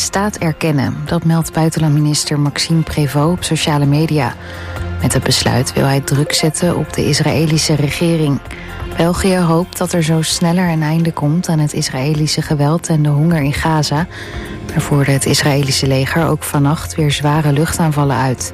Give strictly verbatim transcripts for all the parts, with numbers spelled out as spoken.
staat erkennen. Dat meldt buitenlandminister Maxime Prévost op sociale media. Met het besluit wil hij druk zetten op de Israëlische regering. België hoopt dat er zo sneller een einde komt aan het Israëlische geweld en de honger in Gaza. Er voerde het Israëlische leger ook vannacht weer zware luchtaanvallen uit.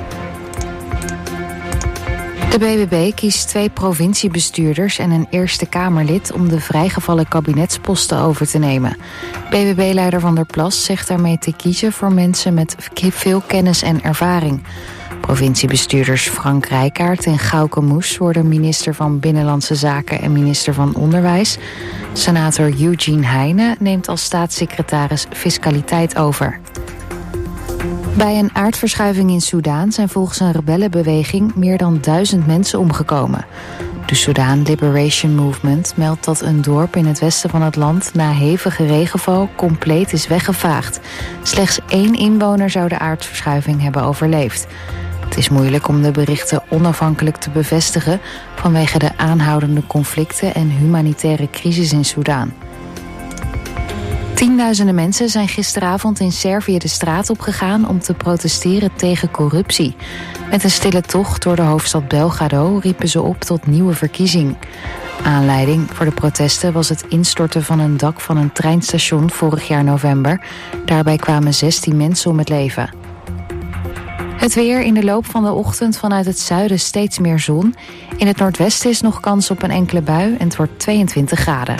De B B B kiest twee provinciebestuurders en een Eerste Kamerlid om de vrijgevallen kabinetsposten over te nemen. B B B-leider Van der Plas zegt daarmee te kiezen voor mensen met veel kennis en ervaring. Provinciebestuurders Frank Rijkaard en Gauke Moes worden minister van Binnenlandse Zaken en minister van Onderwijs. Senator Eugene Heijnen neemt als staatssecretaris Fiscaliteit over. Bij een aardverschuiving in Soedan zijn volgens een rebellenbeweging meer dan duizend mensen omgekomen. De Sudan Liberation Movement meldt dat een dorp in het westen van het land na hevige regenval compleet is weggevaagd. Slechts één inwoner zou de aardverschuiving hebben overleefd. Het is moeilijk om de berichten onafhankelijk te bevestigen vanwege de aanhoudende conflicten en humanitaire crisis in Soedan. Tienduizenden mensen zijn gisteravond in Servië de straat opgegaan om te protesteren tegen corruptie. Met een stille tocht door de hoofdstad Belgrado riepen ze op tot nieuwe verkiezing. Aanleiding voor de protesten was het instorten van een dak van een treinstation vorig jaar november. Daarbij kwamen zestien mensen om het leven. Het weer in de loop van de ochtend vanuit het zuiden steeds meer zon. In het noordwesten is nog kans op een enkele bui en het wordt tweeëntwintig graden.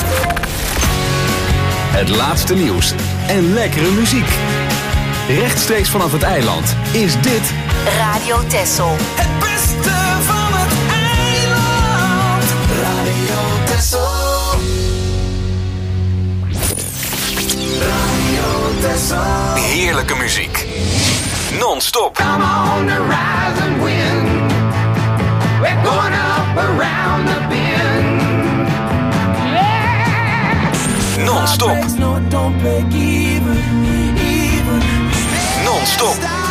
Het laatste nieuws en lekkere muziek. Rechtstreeks vanaf het eiland is dit Radio Texel. Het beste van het eiland. Radio Texel. Radio Texel. heerlijke muziek. Non-stop. Come on and rise and win. We're going up around the bend. Yeah. Non-stop. Non-stop.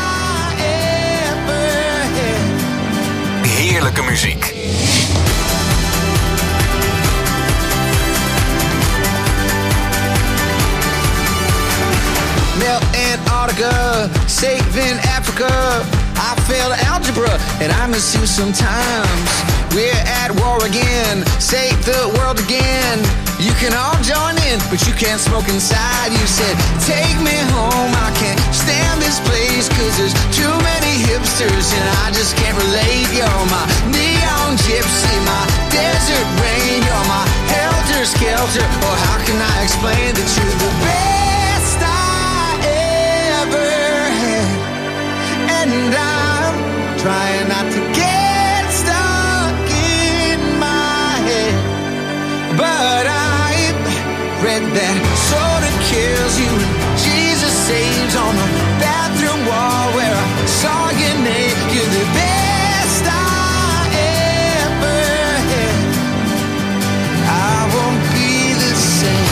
Heerlijke muziek. Melt Antarctica, saving Africa. I failed algebra and I miss you sometimes. We're at war again, save the world again. You can all join in, but you can't smoke inside. You said, take me home, I can't stand this place, cause there's too many hipsters and I just can't relate. You're my neon gypsy, my desert rain. You're my helter-skelter, or how can I explain that you're the best I ever had? And I'm trying not to get stuck in my head, but I've read that soda kills you and Jesus saves on the bathroom wall where I saw your name. You're the best I ever had. I won't be the same.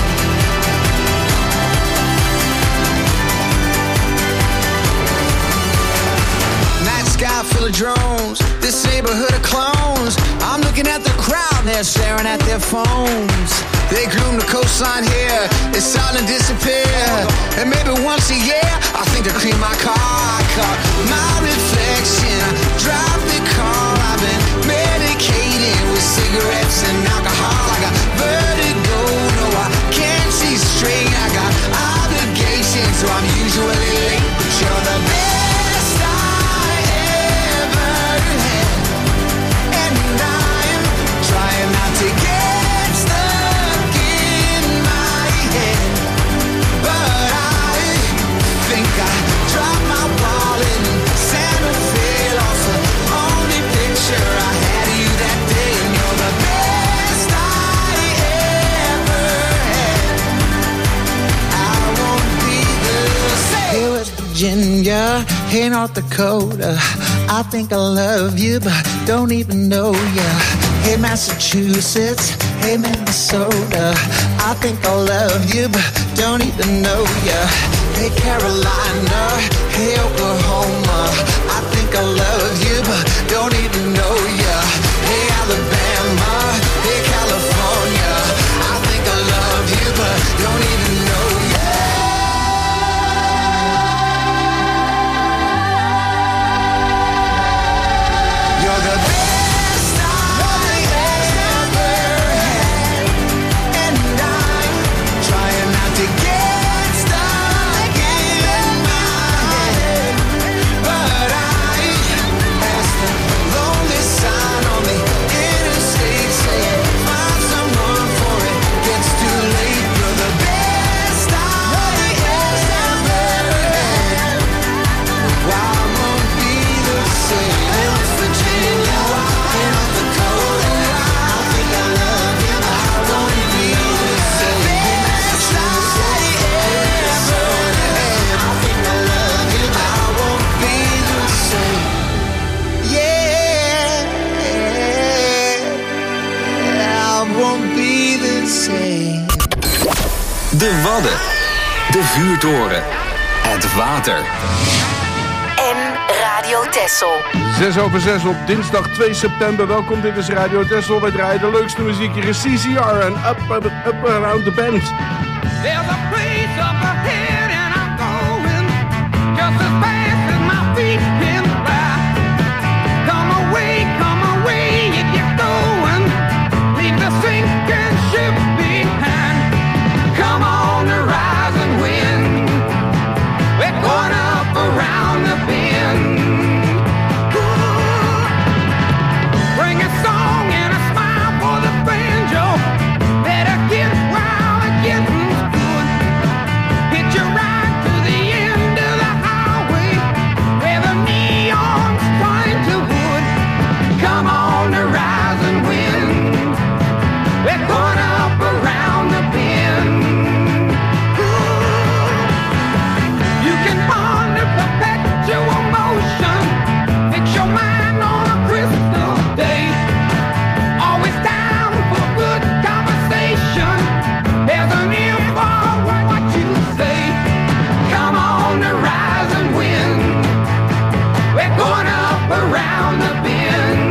Night sky full of drones, this neighborhood of clones. I'm looking at the crowd, they're staring at their phones. They groom the coastline here, it's silent disappear. And maybe once a year, I think to clean my car. I caught my reflection, I drive the car. I've been medicated with cigarettes and alcohol. I got vertigo, no I can't see straight. I got obligations, so I'm usually late. But you're the best I ever had. And I'm trying not to get stuck in my head, but I think I dropped my wallet in Santa Fe. Lost the only picture I had of you that day. And you're the best I ever had. I won't be the same. Hey West Virginia, hey North Dakota, I think I love you but don't even know ya. Hey Massachusetts, hey Minnesota, I think I love you but don't even know ya. Hey Carolina, hey Oklahoma, I think I love you but don't even know ya. Hey Alabama, hey California, I think I love you but don't even know ya. de Wadden, de Vuurtoren, het water. En Radio Texel. zes over zes op dinsdag twee september. Welkom, dit is Radio Texel. Wij draaien de leukste muziek. Hier is C C R en Up, up, up Around the Bend. There's a place up ahead and I'm going just as fast as my feet can fly. Come away, come away if you're going. Leave the sinking ship behind. Come on the rising wind. We're going up around the bend. Ooh. Bring a song and a smile for the banjo. Better get wild and get good. Hitch a ride to the end of the highway where the neon's trying to wood. Come on the rising wind. We're going up around the bend. Ooh. You can ponder perpetual motion. Fix your mind on a crystal day. Always down for good conversation. There's an ear for what you say. Come on the rising wind. We're going up around the bend.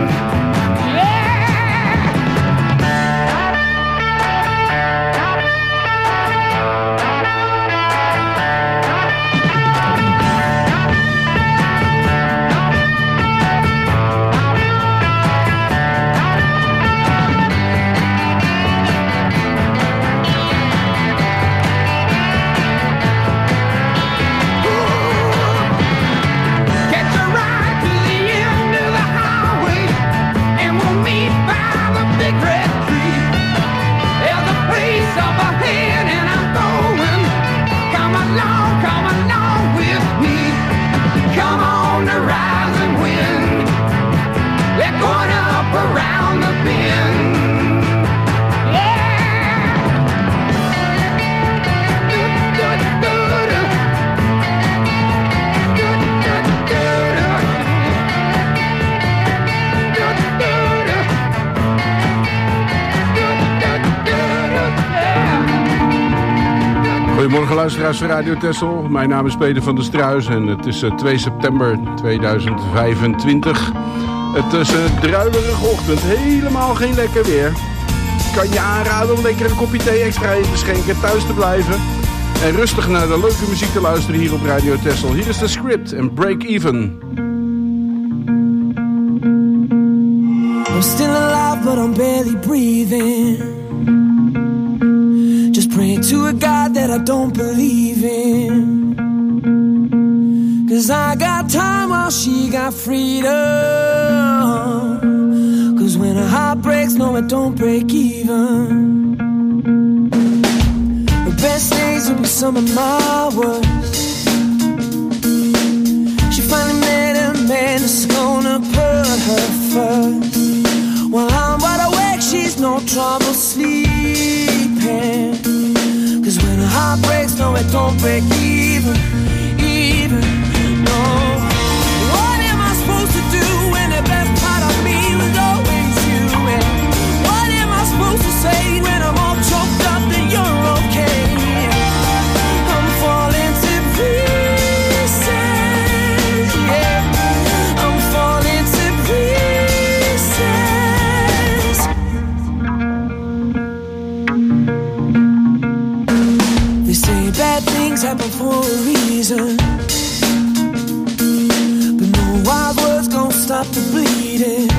Catch a ride to the end of the highway, and we'll meet by the big red tree. There's a place up ahead, and I'm going. Come along, come along with me. Come on the rising wind. We're going up around the bend. Yeah. Do, do, do, do. Do, do, do, do. Do, do, do. Do, do, do, do. Yeah. Goedemorgen luisteraars van Radio Texel. Mijn naam is Peter van der Struis en het is uh, twee september tweeduizend vijfentwintig. Het is een druilerige ochtend, helemaal geen lekker weer. Ik kan je aanraden om lekker een kopje thee extra in te schenken, thuis te blijven en rustig naar de leuke muziek te luisteren hier op Radio Texel. Hier is de Script en Break Even. I'm still alive, but I'm barely breathing. Just praying to a God that I don't believe in. Cause I got time while she got freedom. Cause when a heart breaks, no, it don't break even. The best days will be some of my worst. She finally met a man that's gonna put her first. While I'm wide awake, she's no trouble sleeping. Cause when a heart breaks, no, it don't break even, even, no. What am I supposed to do when the best part of me was always you? And what am I supposed to say when I'm all choked up that you're okay? I'm falling to pieces, yeah. I'm falling to pieces. They say bad things happen for a reason, but no wild words gon' stop the bleeding.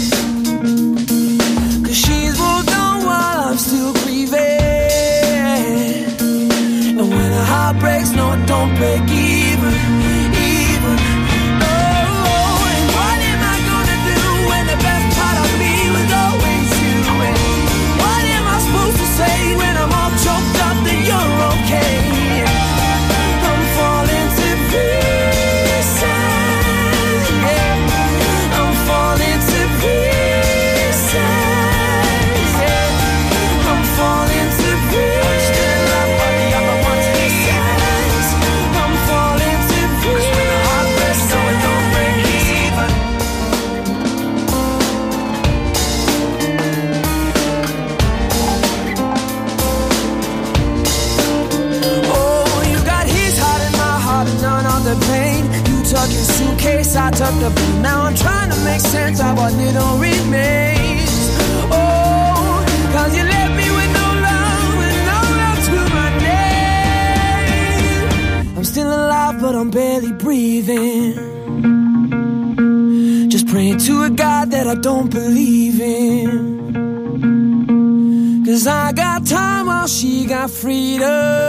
Cause she's moved on while I'm still grieving. And when a heart breaks, no, it don't break even, even, no. And what am I gonna do when the best part of me was always you? And what am I supposed to say when I'm all choked up that you're okay? I'm falling to pieces, yeah. I'm falling to pieces, yeah. I'm falling to pieces. I'm falling to pieces. place I took the blame. Now I'm trying to make sense of what little remains. Oh, cause you left me with no love and no love to my name. I'm still alive, but I'm barely breathing. Just praying to a God that I don't believe in. Cause I got time while she got freedom.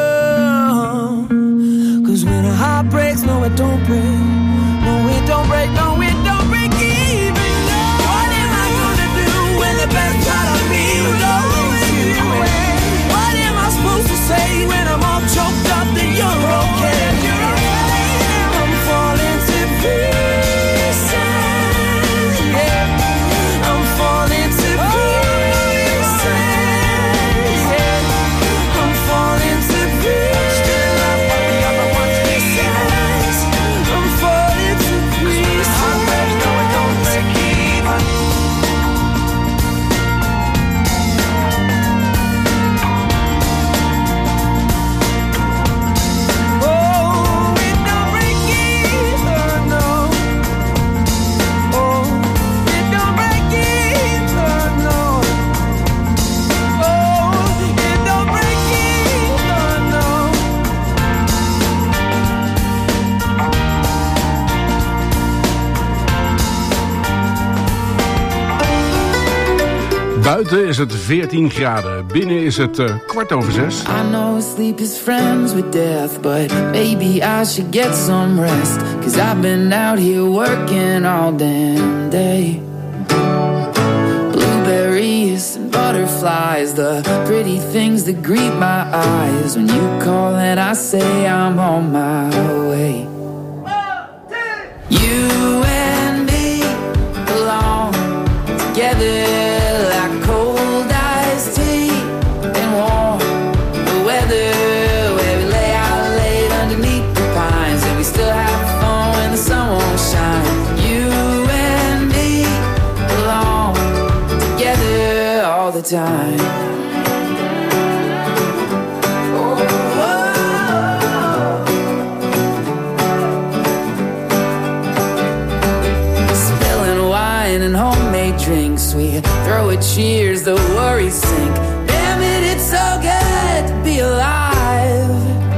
Cause when a heart breaks, no it don't break. No it don't break, no it don't break even. No. What am I gonna do when the best part of me will always you? What am I supposed to say when I'm all choked up that you're okay? You're okay. I'm falling to pieces. Yeah. I'm falling to pieces. Yeah. I'm falling to pieces. Still love what the other ones misses. I'm falling to pieces. Heart breaks, no it don't break even. Oh, it don't break even, no. Oh, it don't break even, no. Oh, it don't break even, no. Buiten is het veertien graden. Binnen is het uh, kwart over zes. I know sleep is friends with death, but maybe I should get some rest. Cause I've been out here working all damn day. Blueberries and butterflies, the pretty things that greet my eyes. When you call and I say I'm on my way. You and me belong together like cold iced tea and warm the weather, where we lay out late underneath the pines and we still have fun when the sun won't shine. You and me belong together all the time. Spilling wine and homemade drinks, we throw a cheers, the worries sink. Damn it, it's so good to be alive.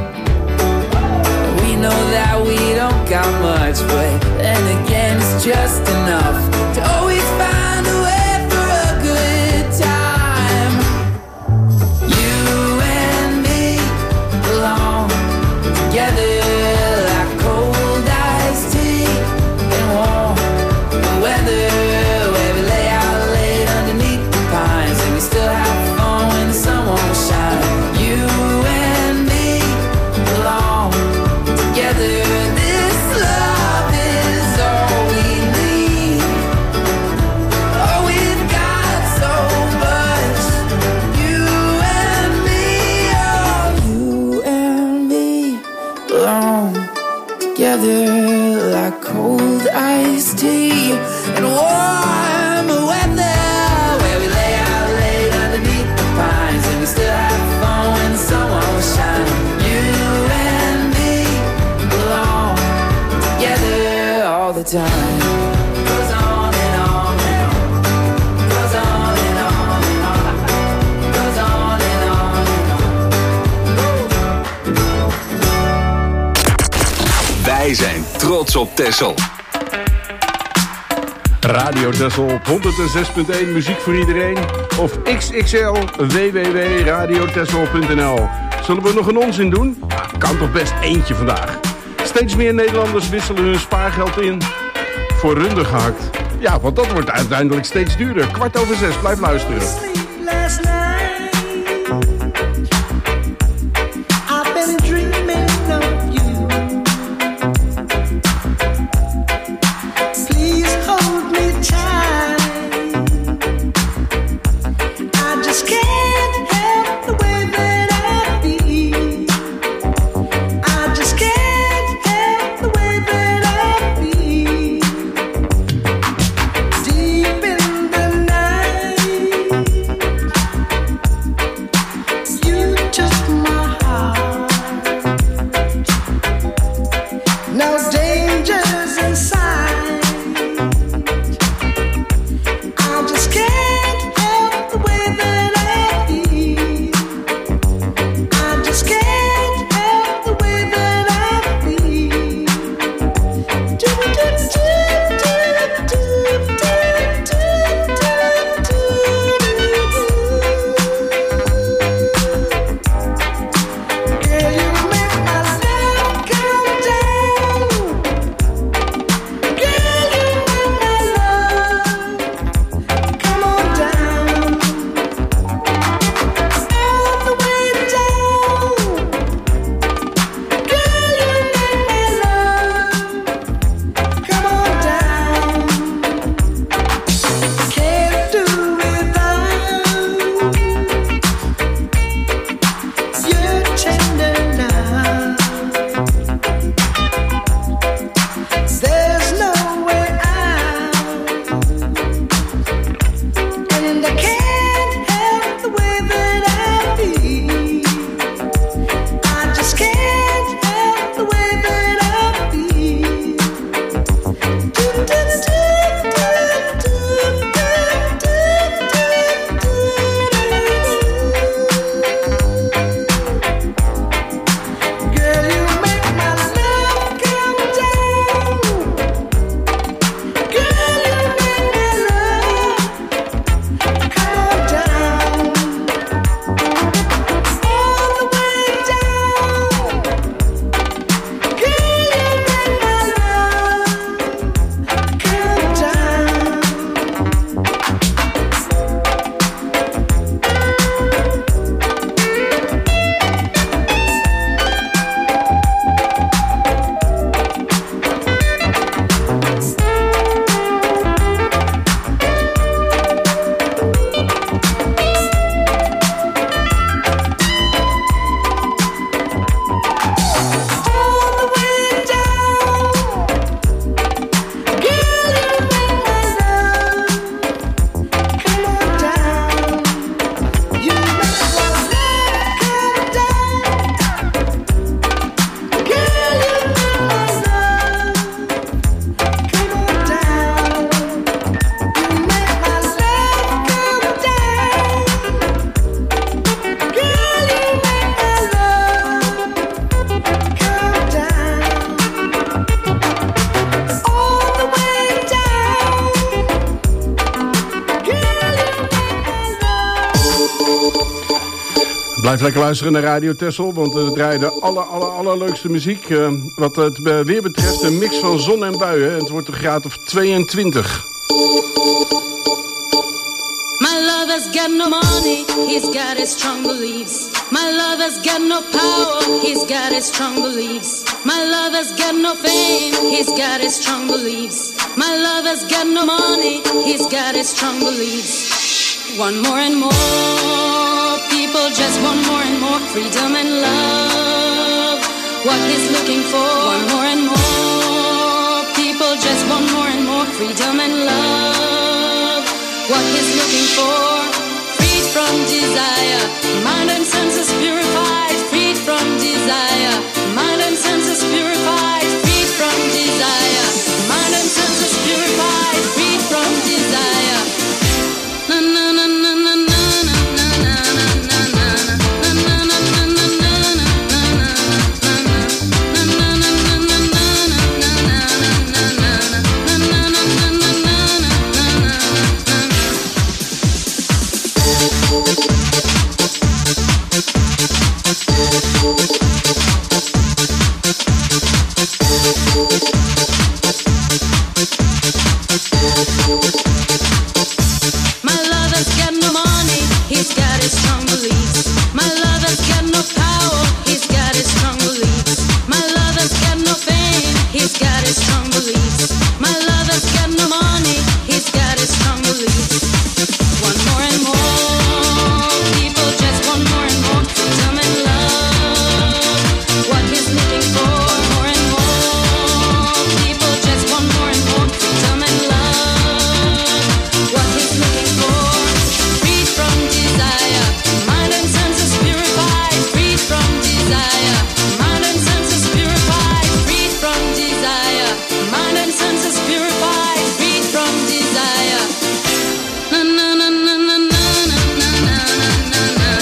We know that we don't got much, but then again it's just enough to always find a way for a good time. You and me belong together like cold iced tea and warm the weather, where we lay out late underneath the pines and we still have fun when the sun won't shine. You and me belong together. This love is all we need. Oh, we've got so much. You and me, oh, you and me belong together like cold iced tea and warm weather, where we lay out late underneath the pines and we still have fun when the sun won't shine. You and me belong together all the time. Goes on and on and on. Goes on and on and on. Goes on and on and on. Wij zijn trots op Texel. Radio Texel op honderd zes punt één, muziek voor iedereen. Of X X L, w w w punt radio texel punt n l. Zullen we nog een onzin doen? Ja, kan toch best eentje vandaag. Steeds meer Nederlanders wisselen hun spaargeld in voor runder gehakt. Ja, want dat wordt uiteindelijk steeds duurder. Kwart over zes, blijf luisteren. Last night, I've been dreaming of you. Please hold me tight. I just can't help the way that I feel. I just can't help the way that I feel. Deep in the night, Blijf lekker luisteren naar Radio Texel, want we draaien de aller, aller, allerleukste muziek. Uh, wat het weer betreft een mix van zon en buien. En het wordt een graad of tweeëntwintig. My lover's got no money, he's got his strong beliefs. My lover's got no power, he's got his strong beliefs. My lover's got no fame, he's got his strong beliefs. My lover's got no money, he's got his strong beliefs. One more and more, people just want more and more freedom and love. What he's looking for, one more and more, people just want more and more freedom and love. What he's looking for, freed from desire, mind and senses purified, freed from desire, mind and senses purified, freed from desire, mind and senses purified, freed from desire. Na na na na na na na na na na na My lover's got no money, he's got his strong beliefs. My lover's got no power, he's got his strong beliefs. My lover's got no fame, he's got his strong beliefs. My lover's got no money, he's got his strong beliefs. One more and more, people just want more and more freedom and love. What he's looking for, more and more, people just want more and more freedom and love. What he's looking for, freed from desire, mind and senses purified, freed from desire, mind and senses purified, freed from desire, mind and senses purified, freed from desire. Na na na na na na na na na na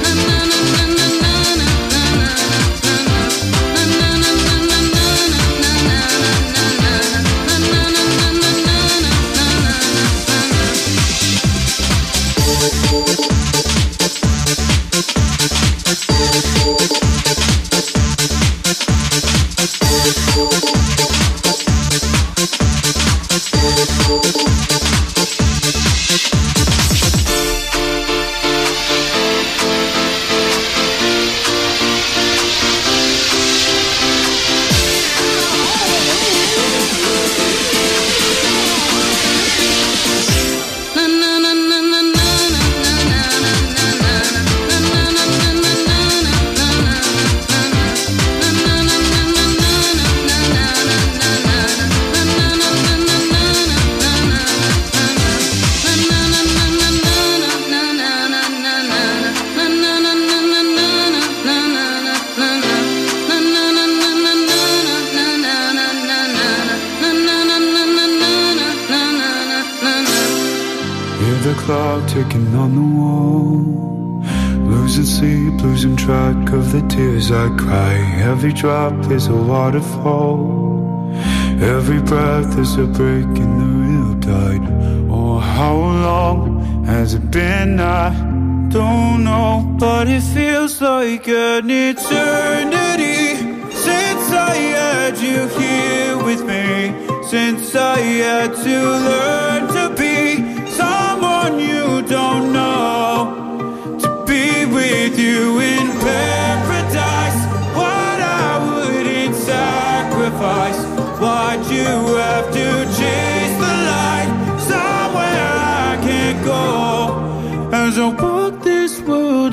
ticking on the wall, losing sleep, losing track of the tears I cry. Every drop is a waterfall, every breath is a break in the real tide. Oh, how long has it been? I don't know, but it feels like an eternity since I had you here with me, since I had to learn to be someone you don't know, to be with you in paradise. What I wouldn't sacrifice, why'd you have to chase the light somewhere I can't go, as I walk this world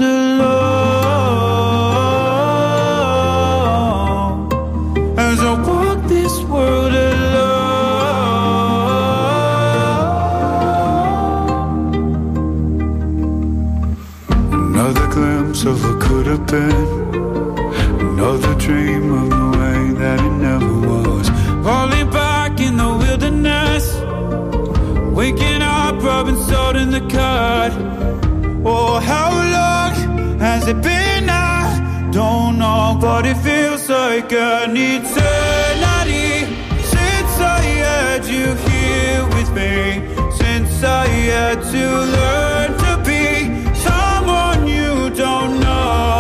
alone, as I walk this world alone. Of what could have been, another dream of the way that it never was. Falling back in the wilderness, waking up, rubbing salt in the cut. Oh, how long has it been? I don't know, but it feels like an eternity since I had you here with me, since I had to learn to be someone you don't know,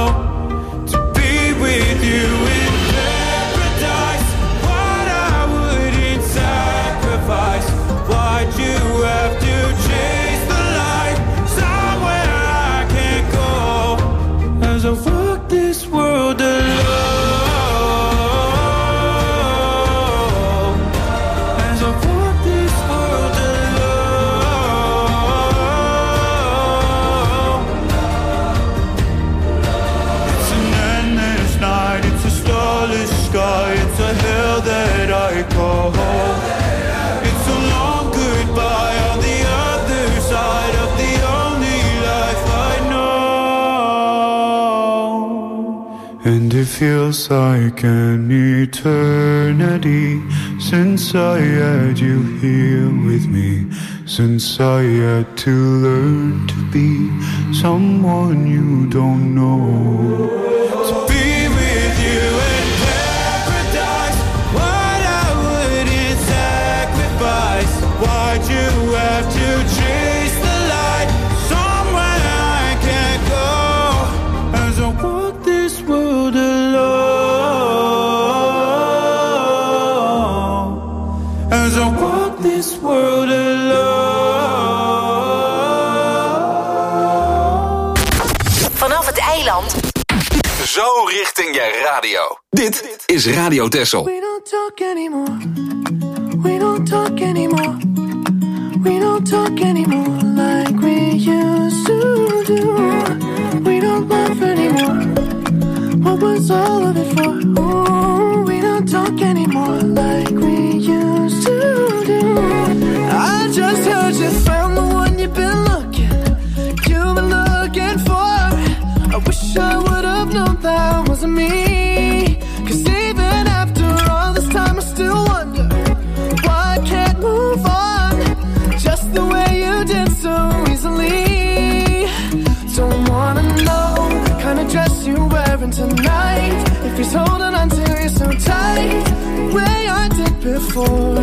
sky. It's a hell that I call home. It's a long goodbye on the other side of the only life I know. And it feels like an eternity since I had you here with me, since I had to learn to be someone you don't know. To be with you in paradise, what I wouldn't sacrifice. Why'd you have to chase the light somewhere I can't go? As I walk this world alone, as I walk this world alone. Vanaf het eiland. Zo richting je radio. Dit is Radio Texel. We don't talk anymore. We don't talk anymore. We don't talk anymore like we used to do. We don't laugh anymore. What was all of it for? Ooh, we don't talk anymore like we used to do. I just heard you found the one you've been looking, you've been looking for. I wish I would have known that wasn't me. Cause even after all this time I still wonder why I can't move on just the way you did so easily. Don't wanna know the kind of dress you're wearing tonight, if he's holding on to you so tight the way I did before.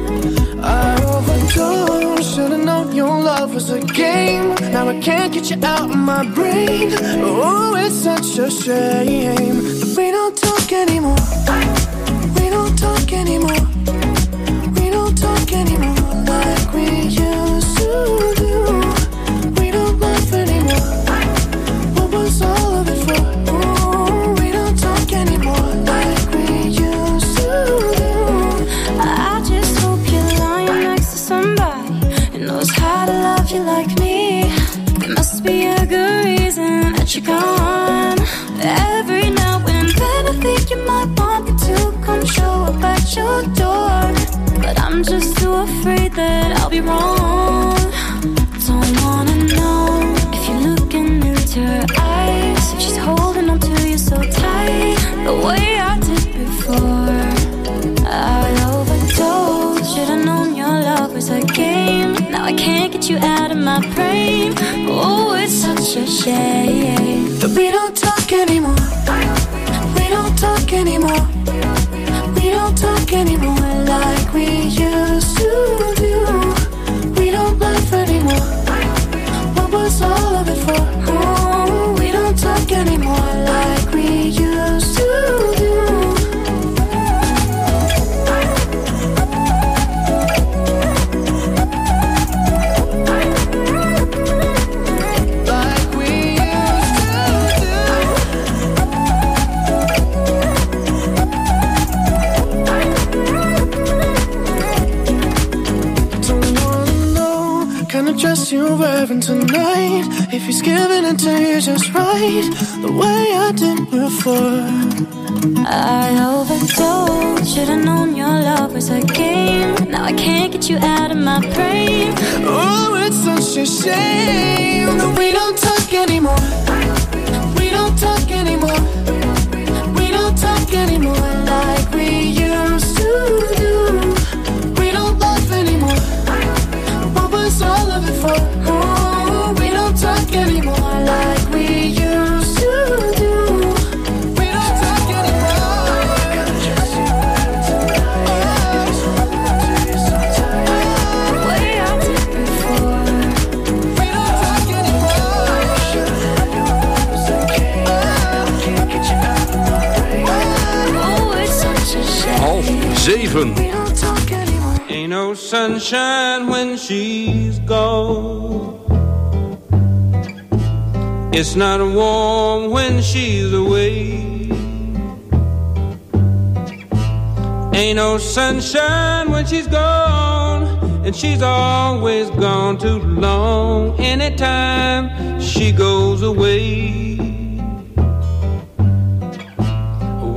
I overdosed, should've known your love was a game. Now I can't get you out of my brain. Oh, it's such a shame that we don't talk anymore. We don't talk anymore. We don't talk anymore like we used to do. We don't laugh anymore. What was all of it for? Oh, we don't talk anymore like we used to do. I just hope you're lying next to somebody who knows how to love you like me. There must be a good reason that you're gone. Every now and then I think you might want me to come show up at your door, but I'm just too afraid that I'll be wrong. Don't wanna know if you're looking into her eyes, if she's holding on to you so tight the way I did before. I overdosed, should've known your love was a game. Now I can't get you out of my brain. Oh, it's such a shame that we don't talk anymore. We don't talk anymore. We don't talk anymore like we used to do. We don't laugh anymore. What was all of it for? Oh, we don't talk anymore like we used to do. Dress you're wearing tonight, if he's giving it to you just right the way I did before. I overdosed, should've known your love was a game. Now I can't get you out of my brain. Oh, it's such a shame that we don't talk anymore. We don't talk anymore. We don't talk anymore like we used to do. We don't laugh anymore. What was all of it for? Oh, we don't talk anymore like we used to do. We don't talk anymore. The way I did before. We don't talk anymore. Can't get you out of my brain. Oh, it's such a shame. Half zeven. We don't talk anymore. Ain't no sunshine when she's gone. It's not warm when she's away. Ain't no sunshine when she's gone, and she's always gone too long. Anytime she goes away,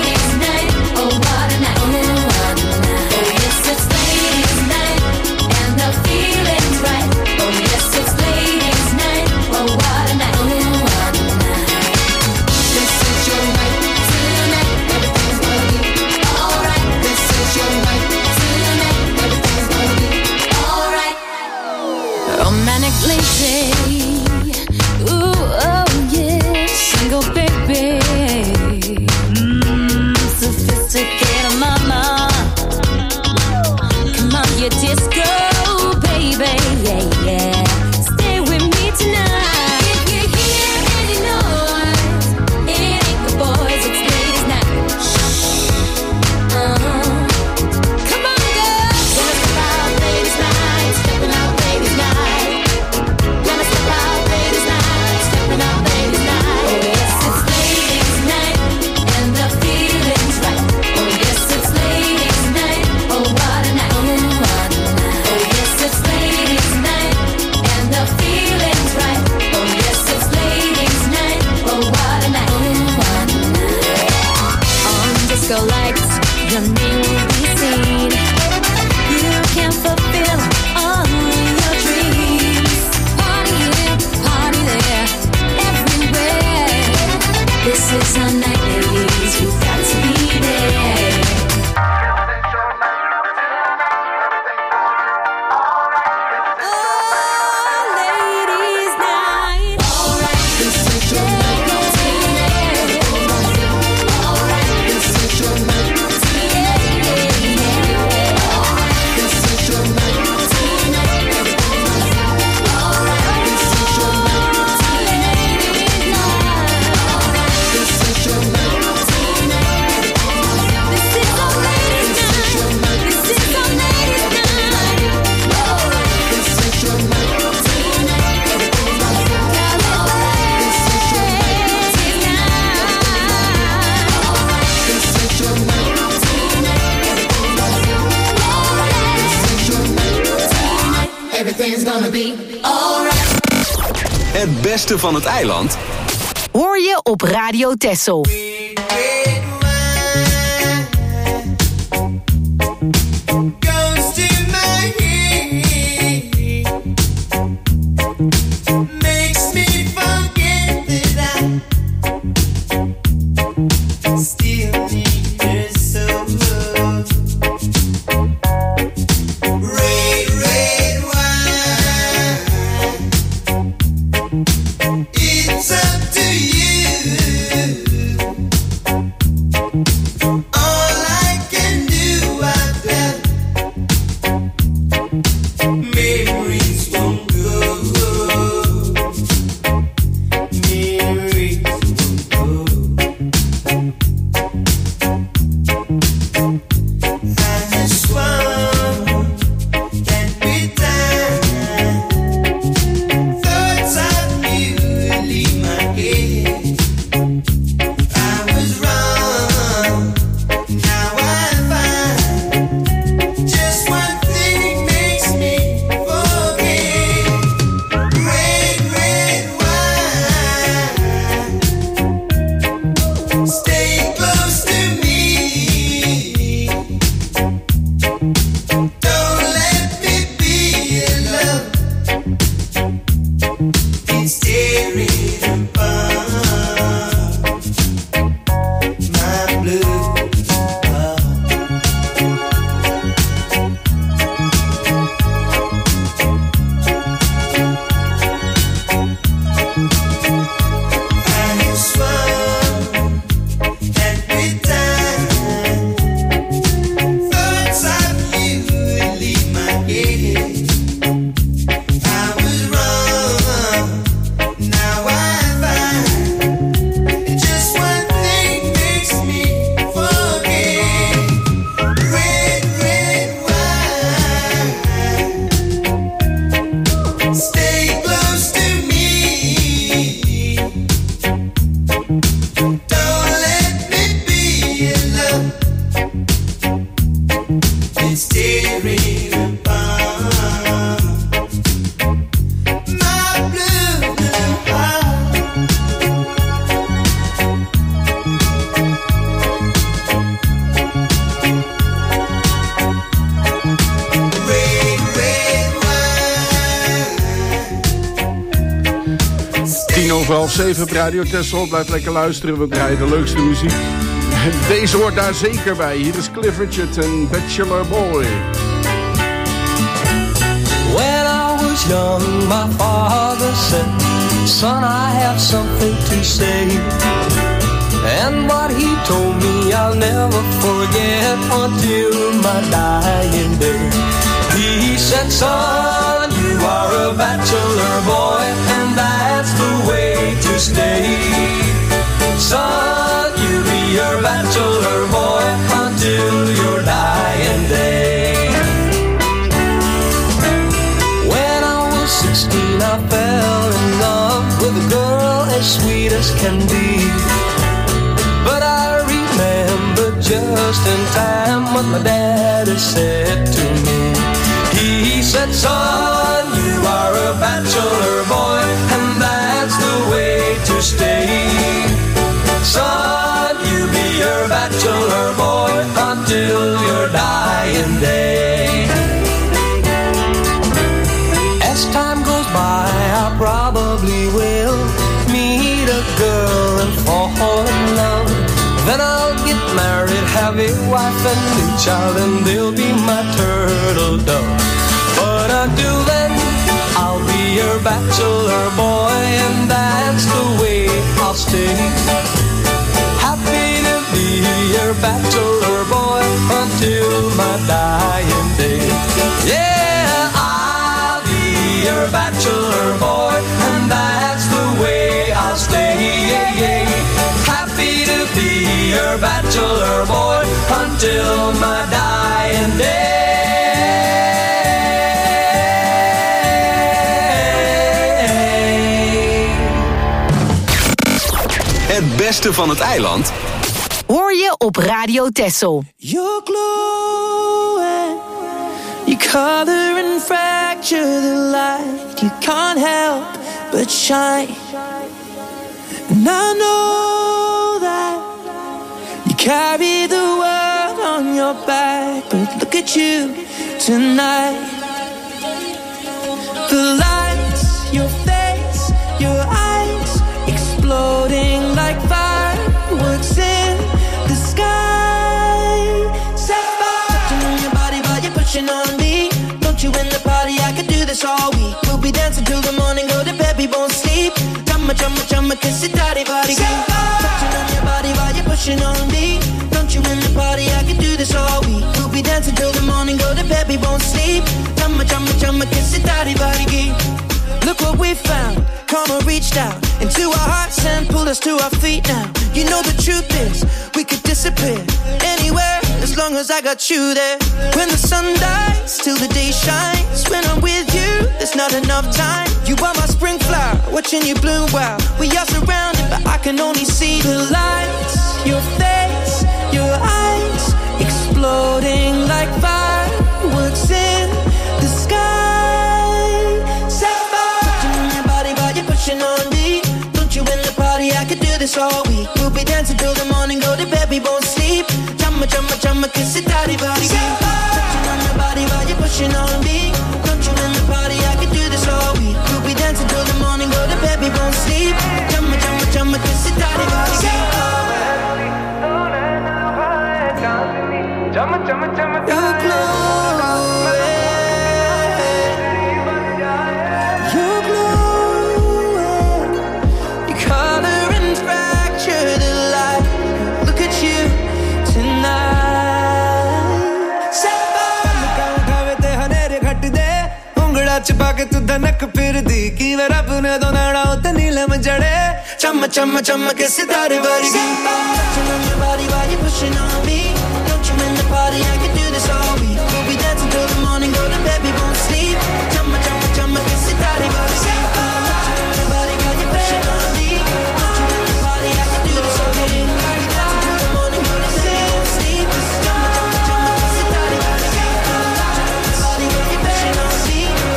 everything's gonna be alright. Het beste van het eiland hoor je op Radio Texel. half zeven op Radio Texel. Blijf lekker luisteren, we draaien de leukste muziek. En deze hoort daar zeker bij. Hier is Cliff Richard en Bachelor Boy. When I was young, my father said, son, I have something to say. And what he told me I'll never forget until my dying day. He said, son, you are a bachelor boy, and that's the way to stay. Son, you be your bachelor boy until your dying day. When I was sixteen, I fell in love with a girl as sweet as can be. But I remember just in time what my daddy said to me. He said, son, you are a bachelor boy, and that's the way to stay. Son, you be your bachelor boy until your dying day. As time goes by, I probably will meet a girl and fall in love. Then I'll get married, have a wife and a child, and they'll be my turtle dove. But until then, I'll be your bachelor boy, and that's the way I'll stay. Happy to be your bachelor boy until my dying day. Yeah, I'll be your bachelor boy, and that's the way I'll stay. Yeah, yeah. Happy to be your bachelor boy until my dying day. Het beste van het eiland hoor je op Radio Texel. You're glowing, your color and fragment. fracture the light. You can't help but shine. And I know that you carry the world on your back, but look at you tonight. The lights, your face, your eyes, exploding like fireworks in the sky. Sapphire, touching on your body while you're pushing on me. Don't you in the party? I could do this all week. We'll be dancing till the morning, go to bed, we won't sleep. Chumma, chumma, chumma, kiss it, daddy, body. Touching on your body while you're pushing on me. Don't you in the party? I could do this all week. We'll be dancing till the morning, go to bed, we won't sleep. Chumma, chumma, chumma, kiss it, daddy, body. Look what we found. Karma reached out into our hearts and pulled us to our feet now. You know the truth is, we could disappear anywhere as long as I got you there. When the sun dies, till the day shines. When I'm with you, there's not enough time. You are my spring flower, watching you bloom wild. We are surrounded, but I can only see the lights. Your face, your eyes, exploding like fireworks in the sky. Pushing on me, don't you in the party? I could do this all week. We'll be dancing till the morning, go to bed, we won't sleep. Chumma, chumma, chumma, kiss it, daddy, body. Touching on your body while you're pushing on me. Don't you in the party? I could do this all week. We'll be dancing till the morning, go to bed, we won't sleep. Chumma, chumma, chumma, kiss it, daddy, body. Chumma, chumma, chumma, your glow. छुपा के तू धनक फिर दी कि वे रब ने दो नाड़ा उते नीलम जड़े चम चम चम के सितारे वर्गी touching on your body while you're pushing on me. Don't you in the party? I can do this all week. We'll be dancing till the morning, go to bed, we won't sleep. Chum chum chum के सितारे वर्गी touching on your body while you're pushing on me. Don't you in the party? I can do this all week. We'll be dancing till the morning, go to bed, we won't sleep. Chum chum chum के सितारे वर्गी touching on your body while you're pushing on me.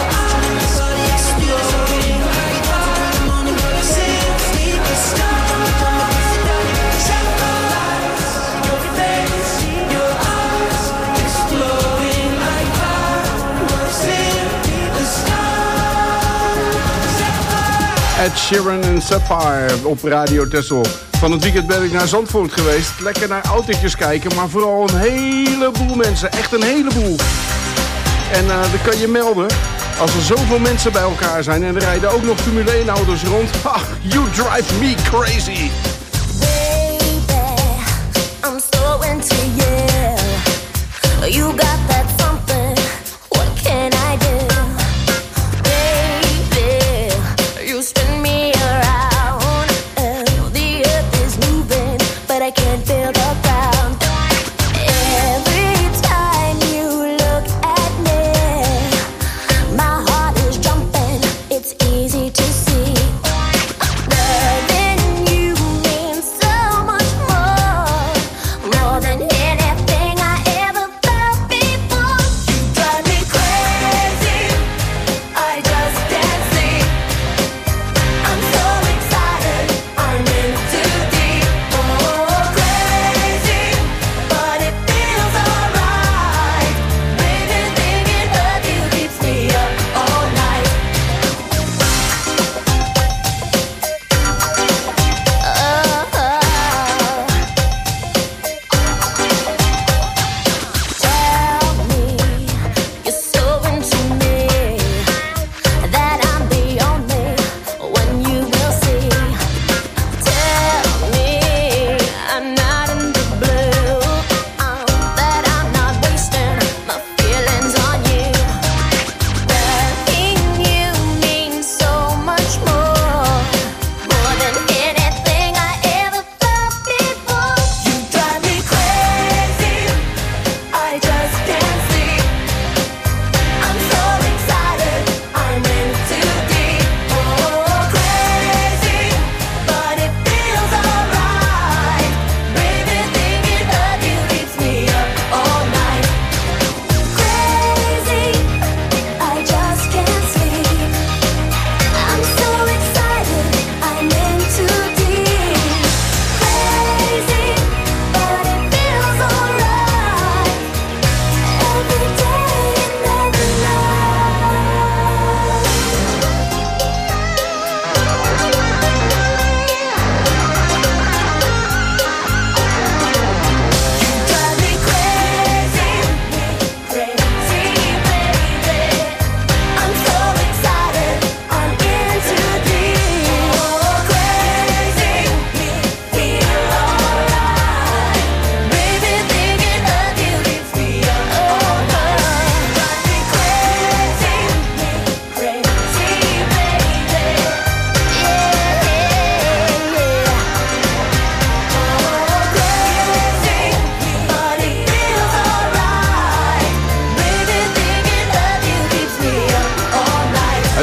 Ed Sheeran en Sapphire op Radio Texel. Van het weekend ben ik naar Zandvoort geweest. Lekker naar autootjes kijken, maar vooral een heleboel mensen. Echt een heleboel. En uh, dan kan je melden, als er zoveel mensen bij elkaar zijn en er rijden ook nog Formule één auto's rond. Ha, you drive me crazy. Baby, I'm so into you. You got that something, what can I do? Spin me around, oh, the earth is moving, but I can't feel the ground. Every time you look at me, my heart is jumping, it's easy to see. Loving you means so much more, more than anything I ever felt before.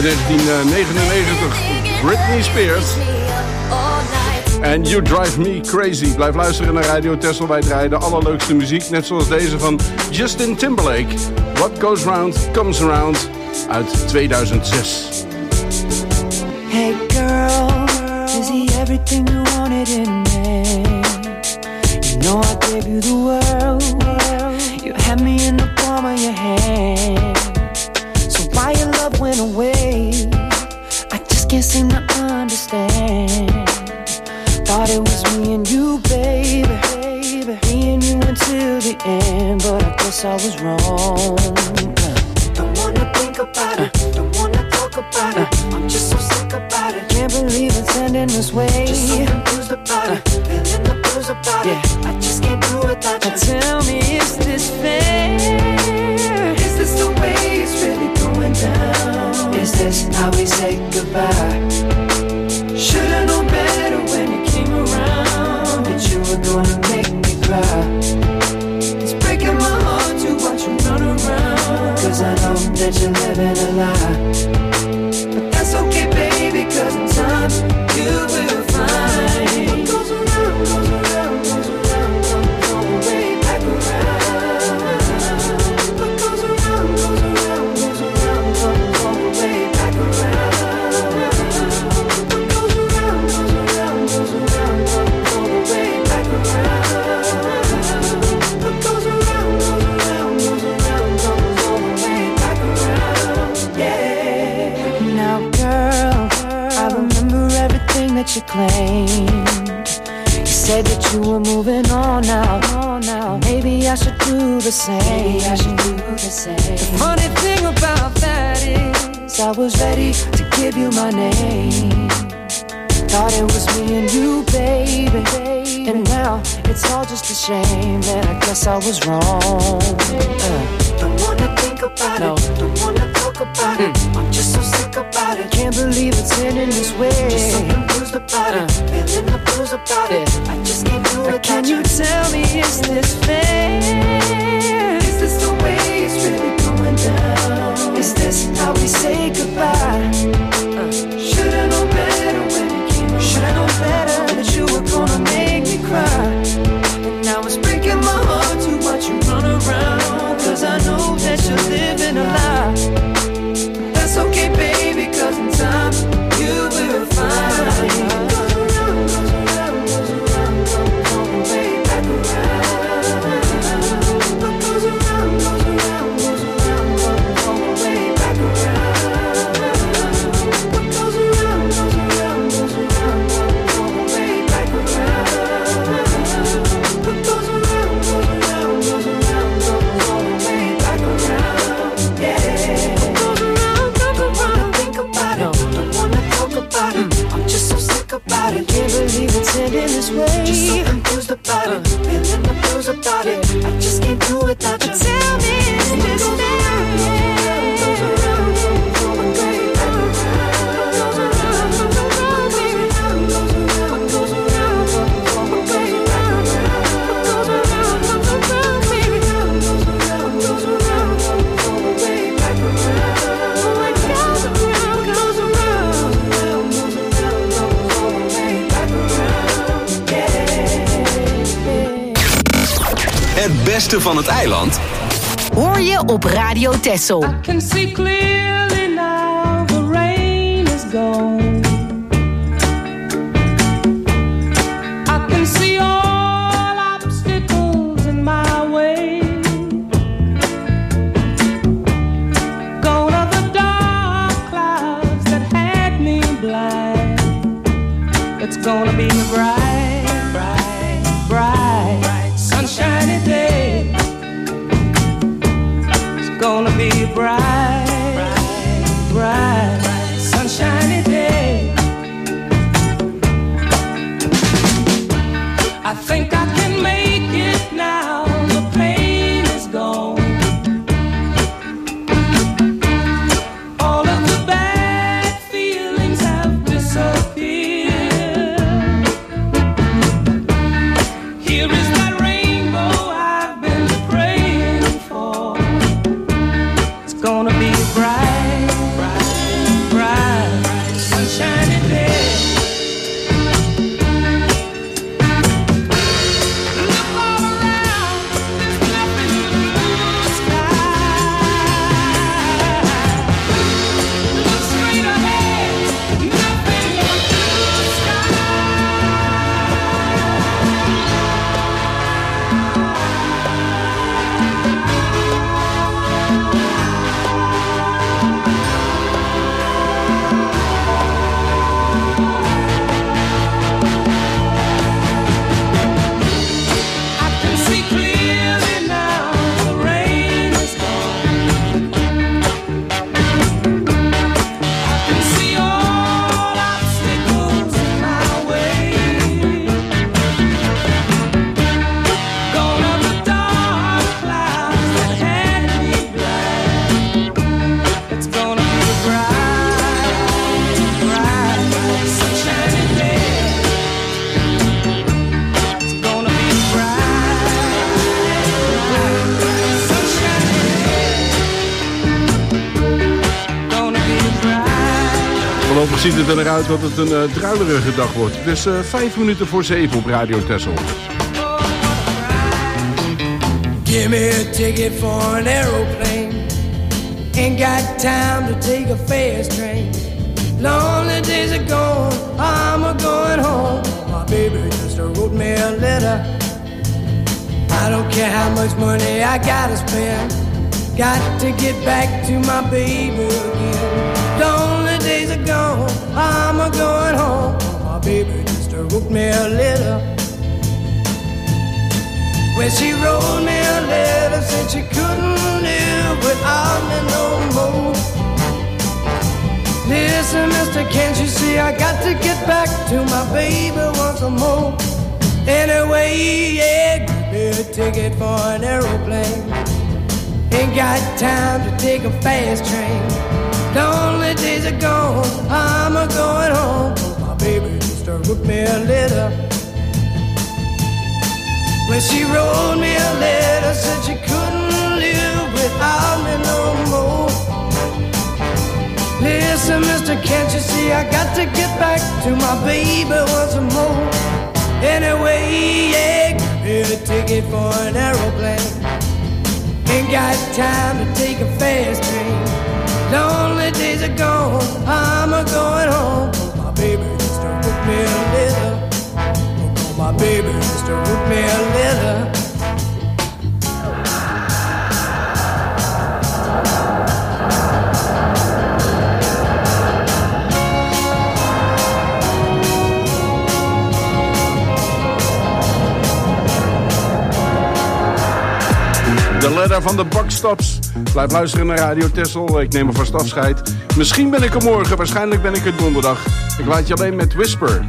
uit negentien negenennegentig. Britney Spears. En You Drive Me Crazy. Blijf luisteren naar Radio Texel. Wij draaien de allerleukste muziek. Net zoals deze van Justin Timberlake. What Goes Round, Comes Around. Uit tweeduizend zes. Hey girl, is he everything you wanted in me? You know I gave you the world. You had me in the palm of your hand. So why your love went away? I just can't seem to understand. Thought it was me and you, baby, baby. Me and you until the end, but I guess I was wrong. Don't wanna think about it, don't wanna talk about it. I'm just so sick about it. Can't believe it's ending this way. Just so confused about it, feeling the blues about it. I just can't do without you. Tell me, is this fair? Is this the way it's really going down? Is this how we say goodbye? Should've known better when you came around, that you were gonna make me cry. It's breaking my heart to watch you run around, cause I know that you're living a lie. But that's okay, baby, cause in time you will find. What goes around, goes around, goes around, comes all the way back around. What goes around, goes around, goes around, comes all the way back around. That you claimed. You said that you were moving on now. now. Maybe I should do the same. Maybe I should do the same. The funny thing about that is I was ready to give you my name. Thought it was me and you, baby. And now it's all just a shame that I guess I was wrong. Uh. Don't wanna think about no. it. Don't wanna talk about mm. it. I'm just so sick about it. Can't believe it's ending this way. Just so confused about uh. it. Feeling the blues about yeah. it. I just can't do it. Can you tell me, is this fair? Is this the way it's really going down? Is this how we say goodbye? Uh. Should've known better when it came around. Should've known better that you were gonna make me cry. And now it's breaking my heart to watch you run around, cause I know that you're living a lie. But that's okay, baby, cause in time you will find. About it, can't believe it's ending this way. Just so confused about it, feeling the blues about it. I just can't do without you. Tell me, is this fair? Het beste van het eiland hoor je op Radio Texel. I can see clearly now the rain is gone. I can see all obstacles in my way. Gone are the dark clouds that had me blind. It's gonna be a bright, bright, bright, sunshiny day. It's gonna be a bright, bright, bright, sunshiny day. I think I can make it now. The pain is gone. All of the bad feelings have disappeared. Here is that rainbow I've been praying for. It's gonna be bright, bright, bright. Ziet het er naar uit dat het een uh, druilerige dag wordt. Het is uh, vijf minuten voor zeven op Radio Texel. Give me a ticket for an aeroplane. Ain't got time to take a fast train. Lonely days are gone, I'm a going home. My baby just wrote me a letter. I don't care how much money I gotta spend. Got to get back to my baby again. Lonely days are gone, I'm a going home. My baby just wrote me a letter. When she wrote me a letter, said she couldn't live without me no more. Listen, mister, can't you see I got to get back to my baby once more. Anyway, yeah, give me a ticket for an aeroplane. Ain't got time to take a fast train. Lonely days are gone, I'm a going home. My baby just wrote me a letter. When she wrote me a letter, said she couldn't live without me no more. Listen, mister, can't you see I got to get back to my baby once more. Anyway, yeah, give me a ticket for an aeroplane. Ain't got time to take a fast train. Lonely days are gone, I'm a going home. My baby just wrote me a letter. Oh, my baby just wrote me a letter. De letter van de Bakstops. Blijf luisteren naar Radio Texel. Ik neem er vast afscheid. Misschien ben ik er morgen, waarschijnlijk ben ik er donderdag. Ik laat je alleen met Whisper.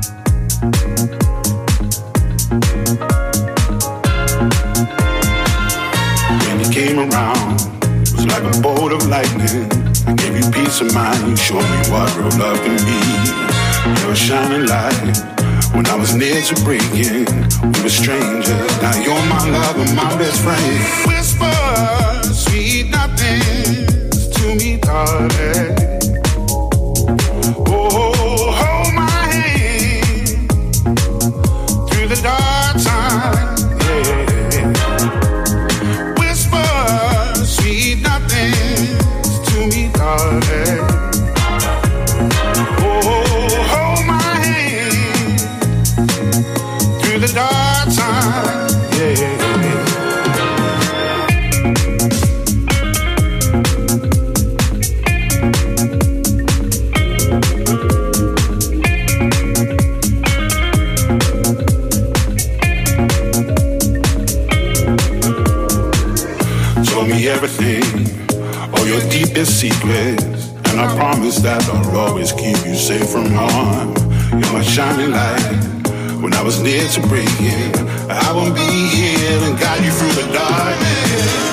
When you came around, it was like a bolt of lightning. I gave you peace of mind, you showed me what real love can be. You were a shining light when I was near to breaking. We were strangers, now you're my love and my best friend. Whisper sweet nothings to me, darling. Oh, hold my hand through the dark time, yeah. Whisper sweet nothings to me, darling. Oh, hold my hand through the dark time, yeah. Everything, all your deepest secrets, and I promise that I'll always keep you safe from harm. You're my shining light when I was near to breaking. I will be here and guide you through the darkness.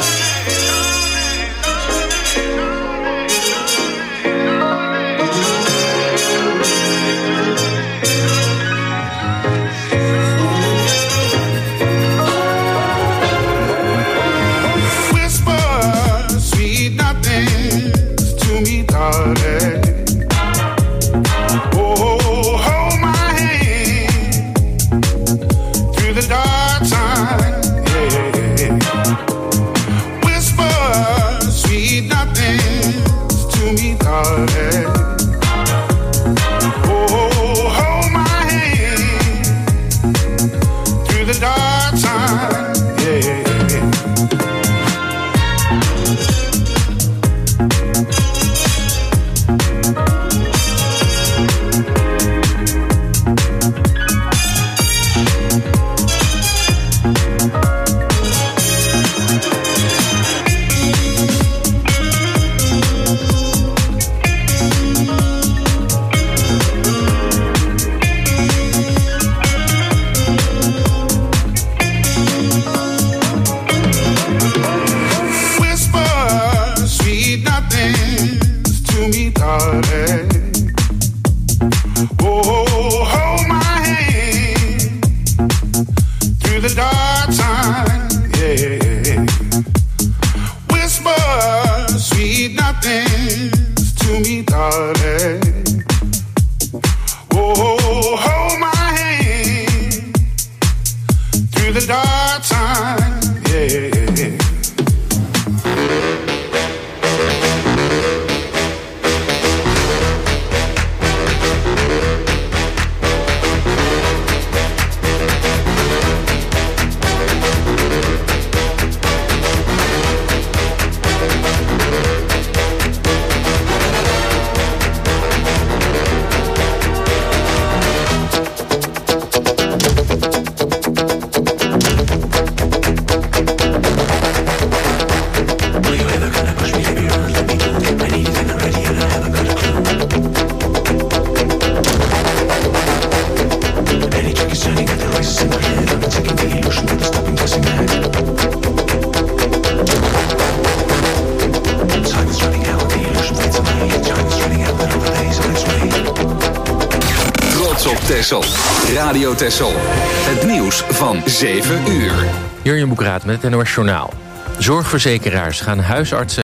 Oh, hold my hand through the dark time, yeah. Radio Texel. Het nieuws van zeven uur. Jurjen Boekraat met het N O S Journaal. Zorgverzekeraars gaan huisartsen